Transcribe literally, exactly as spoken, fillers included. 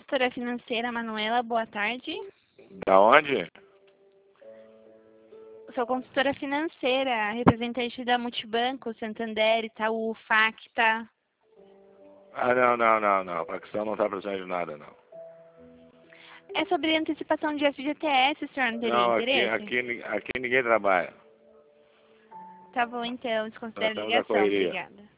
consultora financeira Manuela, boa tarde. Da onde? Sou consultora financeira, representante da Multibanco, Santander, Itaú, Facta. Ah, não, não, não, não. A questão não está precisando de nada, não. É sobre antecipação de F G T S, senhor, não teria Não, aqui, interesse? aqui, aqui ninguém trabalha. Tá bom, então, Nós desconsidero a estamos na ligação. correria. Obrigada.